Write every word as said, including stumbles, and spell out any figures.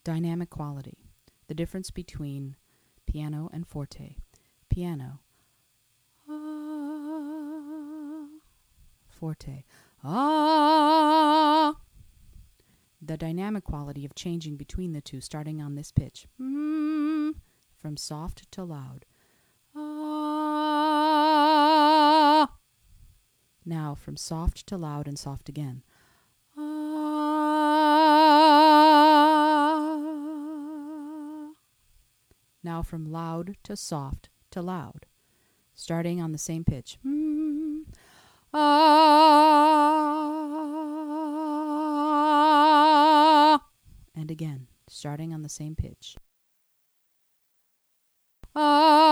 Dynamic quality. The difference between piano and forte. Piano. Ah. Forte. Ah. The dynamic quality of changing between the two, starting on this pitch. Mm, from soft to loud. Ah. Now from soft to loud and soft again. Ah. Now from loud to soft to loud, starting on the same pitch. Mm. Ah. And again, starting on the same pitch. Ah.